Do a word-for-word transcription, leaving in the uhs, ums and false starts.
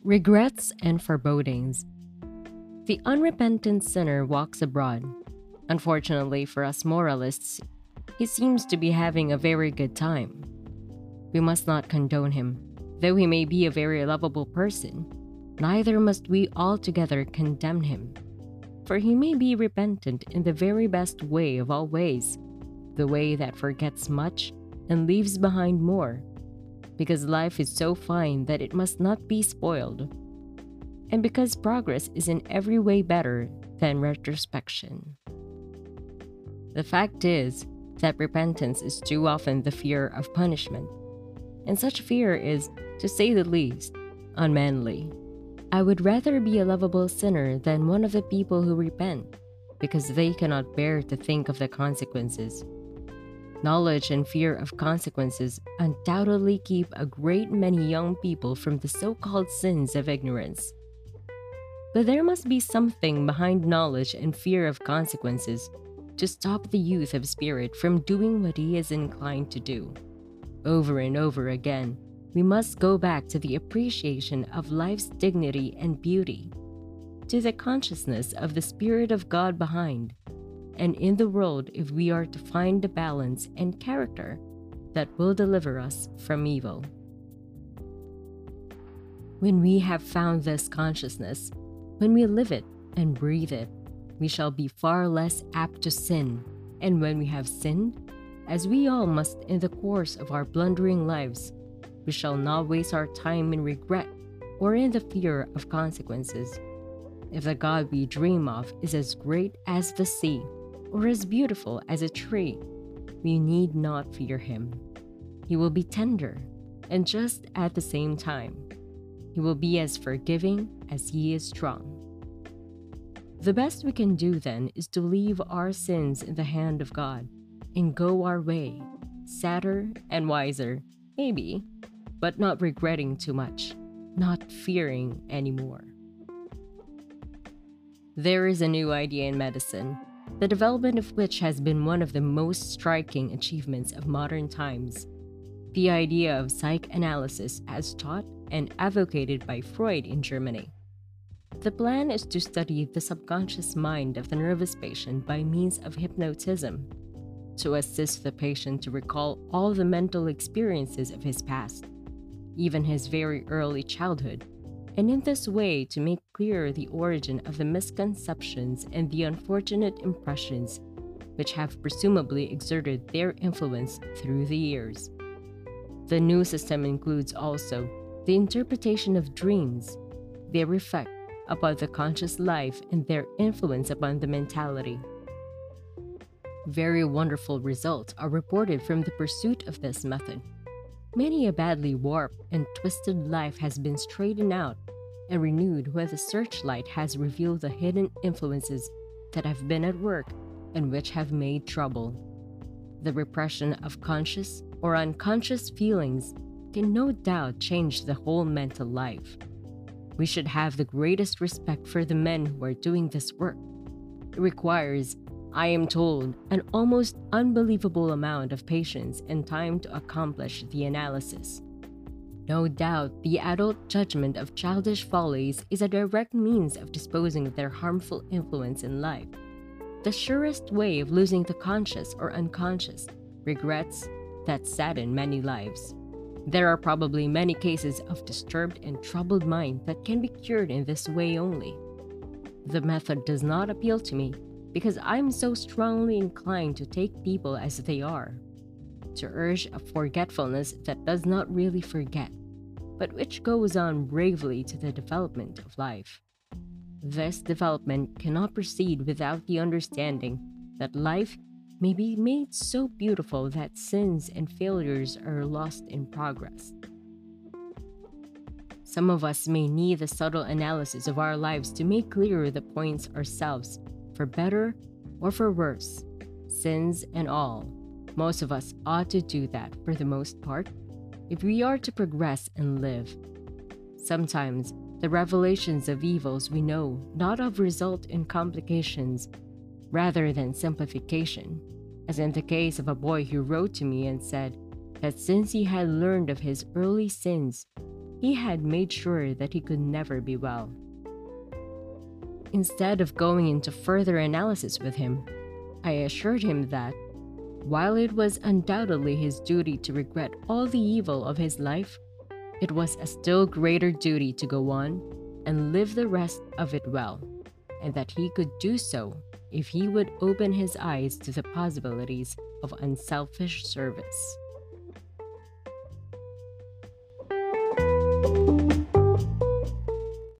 Regrets and forebodings. The unrepentant sinner walks abroad. Unfortunately for us moralists, he seems to be having a very good time. We must not condone him, though he may be a very lovable person. Neither must we altogether condemn him, for he may be repentant in the very best way of all ways, the way that forgets much and leaves behind more, because life is so fine that it must not be spoiled, and because progress is in every way better than retrospection. The fact is that repentance is too often the fear of punishment, and such fear is, to say the least, unmanly. I would rather be a lovable sinner than one of the people who repent, because they cannot bear to think of the consequences. Knowledge and fear of consequences undoubtedly keep a great many young people from the so-called sins of ignorance. But there must be something behind knowledge and fear of consequences to stop the youth of spirit from doing what he is inclined to do. Over and over again, we must go back to the appreciation of life's dignity and beauty, to the consciousness of the Spirit of God behind, and in the world if we are to find the balance and character that will deliver us from evil. When we have found this consciousness, when we live it and breathe it, we shall be far less apt to sin, and when we have sinned, as we all must in the course of our blundering lives, we shall not waste our time in regret or in the fear of consequences. If the God we dream of is as great as the sea or as beautiful as a tree, we need not fear him. He will be tender and just at the same time. He will be as forgiving as he is strong. The best we can do then is to leave our sins in the hand of God and go our way, sadder and wiser, maybe, but not regretting too much, not fearing anymore. There is a new idea in medicine, the development of which has been one of the most striking achievements of modern times. The idea of psychoanalysis as taught and advocated by Freud in Germany. The plan is to study the subconscious mind of the nervous patient by means of hypnotism, to assist the patient to recall all the mental experiences of his past, even his very early childhood, and in this way to make clear the origin of the misconceptions and the unfortunate impressions which have presumably exerted their influence through the years. The new system includes also the interpretation of dreams, their effect upon the conscious life and their influence upon the mentality. Very wonderful results are reported from the pursuit of this method. Many a badly warped and twisted life has been straightened out and renewed when the searchlight has revealed the hidden influences that have been at work and which have made trouble. The repression of conscious or unconscious feelings can no doubt change the whole mental life. We should have the greatest respect for the men who are doing this work. It requires, I am told, an almost unbelievable amount of patience and time to accomplish the analysis. No doubt, the adult judgment of childish follies is a direct means of disposing of their harmful influence in life. The surest way of losing the conscious or unconscious regrets that sadden many lives. There are probably many cases of disturbed and troubled mind that can be cured in this way only. The method does not appeal to me because I am so strongly inclined to take people as they are, to urge a forgetfulness that does not really forget, but which goes on bravely to the development of life. This development cannot proceed without the understanding that life may be made so beautiful that sins and failures are lost in progress. Some of us may need the subtle analysis of our lives to make clearer the points ourselves, for better or for worse, sins and all. Most of us ought to do that for the most part, if we are to progress and live. Sometimes, the revelations of evils we know not of result in complications, rather than simplification, as in the case of a boy who wrote to me and said that since he had learned of his early sins, he had made sure that he could never be well. Instead of going into further analysis with him, I assured him that, while it was undoubtedly his duty to regret all the evil of his life, it was a still greater duty to go on and live the rest of it well, and that he could do so if he would open his eyes to the possibilities of unselfish service.